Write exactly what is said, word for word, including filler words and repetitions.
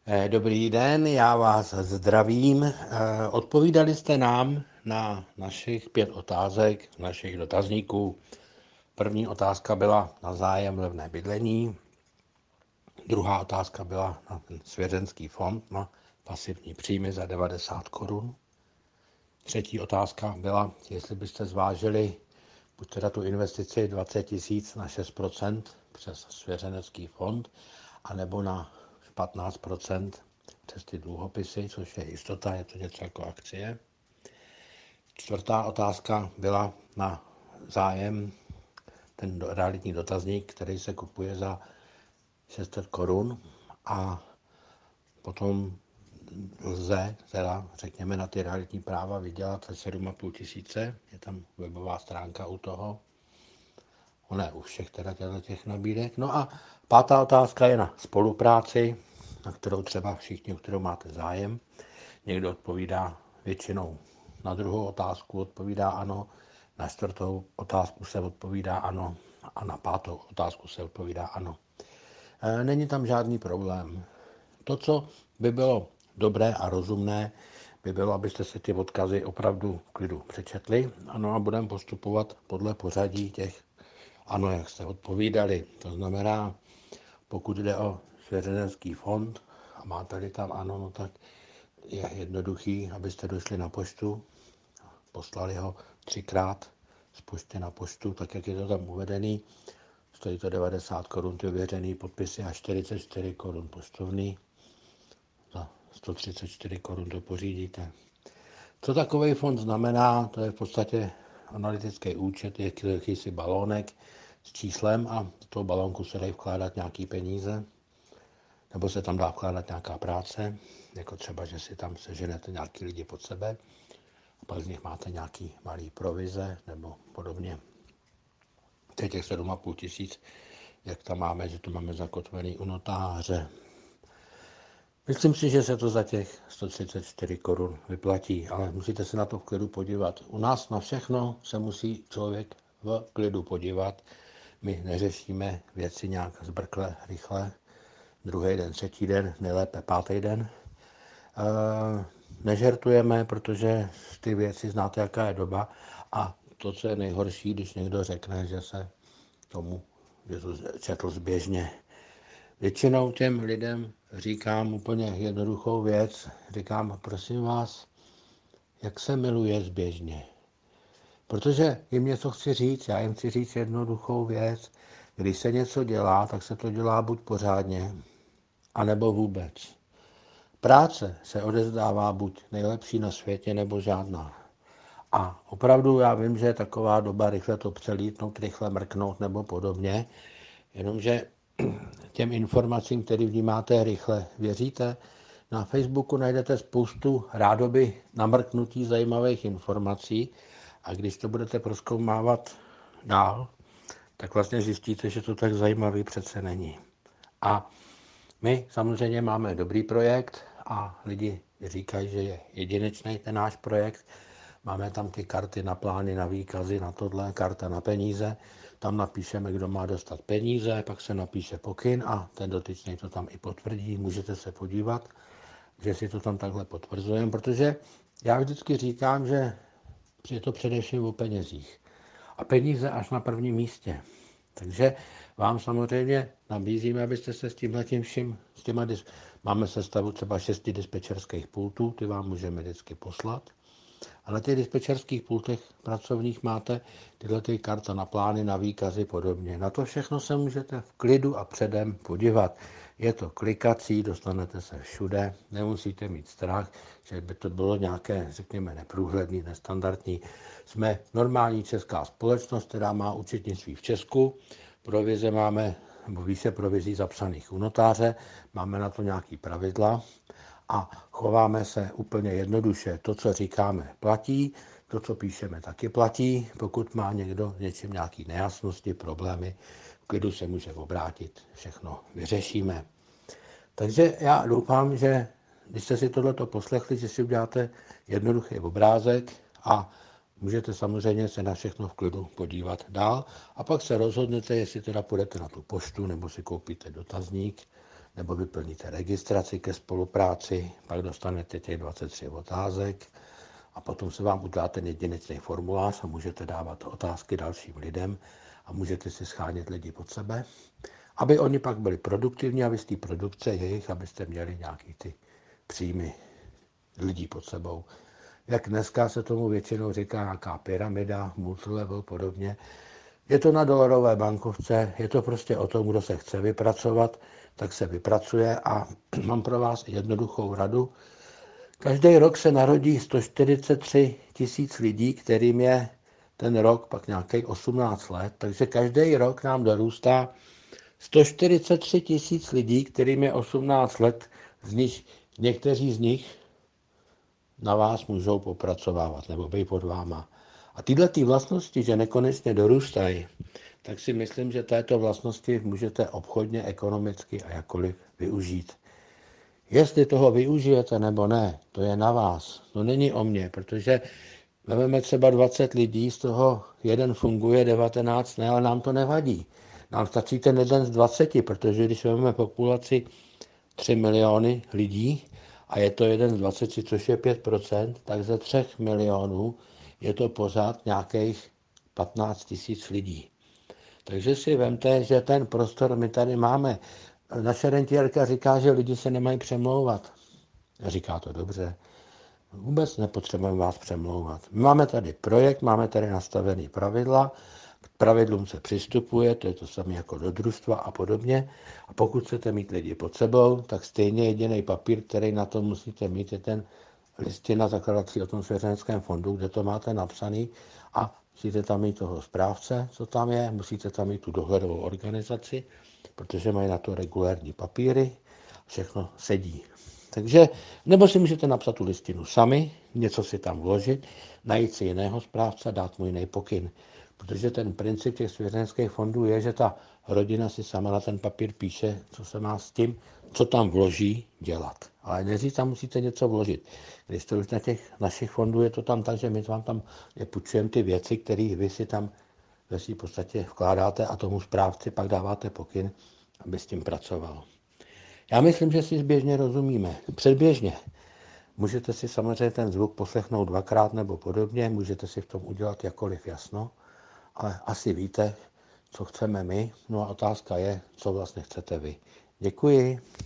Eh, Dobrý den, já vás zdravím. Eh, Odpovídali jste nám na našich pět otázek z našich dotazníků. První otázka byla na zájem levné bydlení, druhá otázka byla na ten svěřenský fond na pasivní příjmy za devadesát korun. Třetí otázka byla, jestli byste zvážili buď teda tu investici dvacet tisíc na šest procent přes svěřenecký fond, anebo na patnáct procent přes ty dluhopisy, což je jistota, je to něco jako akcie. Čtvrtá otázka byla na zájem, ten realitní dotazník, který se kupuje za šest set korun a potom lze, teda řekněme, na ty realitní práva vydělat za sedm a půl tisíce. Je tam webová stránka u toho. Ne u všech teda těch nabídek. No a pátá otázka je na spolupráci, na kterou třeba všichni, o kterou máte zájem. Někdo odpovídá většinou na druhou otázku, odpovídá ano, na čtvrtou otázku se odpovídá ano a na pátou otázku se odpovídá ano. Není tam žádný problém. To, co by bylo dobré a rozumné, by bylo, abyste si ty odkazy opravdu v klidu přečetli. Ano, a budeme postupovat podle pořadí těch ano, jak jste odpovídali. To znamená, pokud jde o svěřenecký fond a máte-li tam ano, no tak je jednoduchý, abyste došli na poštu, poslali ho třikrát z pošty na poštu, tak jak je to tam uvedený. Stojí to devadesát korun, ty ověřený podpisy a čtyřicet čtyři korun poštovný. Za sto třicet čtyři korun to pořídíte. Co takový fond znamená? To je v podstatě analytický účet, je jakýsi balónek s číslem a do toho balónku se dají vkládat nějaký peníze, nebo se tam dá vkládat nějaká práce, jako třeba, že si tam seženete nějaký lidi pod sebe a pak z nich máte nějaký malý provize nebo podobně. To je těch sedm a půl tisíc, jak tam máme, že to máme zakotvený u notáře. Myslím si, že se to za těch sto třicet čtyři korun vyplatí, ale musíte se na to v klidu podívat. U nás na všechno se musí člověk v klidu podívat. My neřešíme věci nějak zbrkle, rychle. Druhý den, třetí den, nejlépe pátý den. E, nežertujeme, protože ty věci znáte, jaká je doba. A to, co je nejhorší, když někdo řekne, že se tomu že to četl zběžně. Většinou těm lidem říkám úplně jednoduchou věc. Říkám, prosím vás, jak se miluje zběžně. Protože jim něco chci říct, já jim chci říct jednoduchou věc. Když se něco dělá, tak se to dělá buď pořádně, anebo vůbec. Práce se odezdává buď nejlepší na světě, nebo žádná. A opravdu já vím, že je taková doba rychle to přelítnout, rychle mrknout nebo podobně, jenomže těm informacím, které vnímáte rychle, věříte? Na Facebooku najdete spoustu rádoby namrknutí zajímavých informací a když to budete prozkoumávat dál, tak vlastně zjistíte, že to tak zajímavý přece není. A my samozřejmě máme dobrý projekt a lidi říkají, že je jedinečný ten náš projekt. Máme tam ty karty na plány, na výkazy, na tohle, karta na peníze. Tam napíšeme, kdo má dostat peníze, pak se napíše pokyn a ten dotyčný to tam i potvrdí. Můžete se podívat, že si to tam takhle potvrzujeme, protože já vždycky říkám, že je to především o penězích. A peníze až na prvním místě. Takže vám samozřejmě nabízíme, abyste se s tímhletím vším, s těma, máme sestavu třeba šesti dispečerských pultů, ty vám můžeme vždycky poslat. A na těch dispečerských pultech pracovních máte tyhle ty karta na plány, na výkazy podobně. Na to všechno se můžete v klidu a předem podívat. Je to klikací, dostanete se všude, nemusíte mít strach, že by to bylo nějaké, řekněme, neprůhledný, nestandardní. Jsme normální česká společnost, která má účetnictví v Česku, provize máme, nebo více provizí zapsaných u notáře, máme na to nějaký pravidla a chováme se úplně jednoduše. To, co říkáme, platí, to, co píšeme, taky platí. Pokud má někdo něčím nějaký nejasnosti, problémy, v klidu se může obrátit, všechno vyřešíme. Takže já doufám, že když jste si tohleto poslechli, že si uděláte jednoduchý obrázek a můžete samozřejmě se na všechno v klidu podívat dál a pak se rozhodnete, jestli teda půjdete na tu poštu nebo si koupíte dotazník nebo vyplníte registraci ke spolupráci, pak dostanete těch dvacet tři otázek a potom se vám udělá ten jedinečný formulář a můžete dávat otázky dalším lidem a můžete si schánět lidi pod sebe, aby oni pak byli produktivní a vy z té produkce jejich, abyste měli nějaký ty příjmy lidí pod sebou. Jak dneska se tomu většinou říká nějaká pyramida, multilevel podobně. Je to na dolarové bankovce, je to prostě o tom, kdo se chce vypracovat, tak se vypracuje a mám pro vás jednoduchou radu. Každý rok se narodí sto čtyřicet tři tisíc lidí, kterým je ten rok pak nějakých osmnáct let, takže každý rok nám dorůstá sto čtyřicet tři tisíc lidí, kterým je osmnáct let, z nich, někteří z nich na vás můžou popracovávat nebo být pod váma. A tyhle ty vlastnosti, že nekonečně dorůstají, tak si myslím, že této vlastnosti můžete obchodně, ekonomicky a jakkoliv využít. Jestli toho využijete nebo ne, to je na vás. To není o mně, protože vezmeme třeba dvacet lidí, z toho jeden funguje, devatenáct ne, ale nám to nevadí. Nám stačí ten jeden z dvaceti, protože když vezmeme populaci tři miliony lidí a je to jeden z dvaceti, což je pět procent, tak ze třech milionů je to pořád nějakých patnáct tisíc lidí. Takže si vemte, že ten prostor my tady máme. Naše rentiérka říká, že lidi se nemají přemlouvat. Říká to dobře. Vůbec nepotřebujeme vás přemlouvat. My máme tady projekt, máme tady nastavený pravidla, k pravidlům se přistupuje, to je to samé jako do družstva a podobně. A pokud chcete mít lidi pod sebou, tak stejně jediný papír, který na to musíte mít, je ten listina zakladací o tom svěřeneckém fondu, kde to máte napsaný a musíte tam mít toho správce, co tam je, musíte tam mít tu dohledovou organizaci, protože mají na to regulární papíry, všechno sedí. Takže, nebo si můžete napsat tu listinu sami, něco si tam vložit, najít si jiného správce, dát mu jiný pokyn. Protože ten princip těch svěřenských fondů je, že ta rodina si sama na ten papír píše, co se má s tím, co tam vloží, dělat. Ale neříct, tam musíte něco vložit. Když to už na těch našich fondů je to tam tak, že my vám tam půjčujeme ty věci, které vy si tam ve v podstatě vkládáte a tomu správci pak dáváte pokyn, aby s tím pracoval. Já myslím, že si zběžně rozumíme. Předběžně. Můžete si samozřejmě ten zvuk poslechnout dvakrát nebo podobně, můžete si v tom udělat jakkoliv jasno, ale asi víte, co chceme my. No a otázka je, co vlastně chcete vy. Děkuji.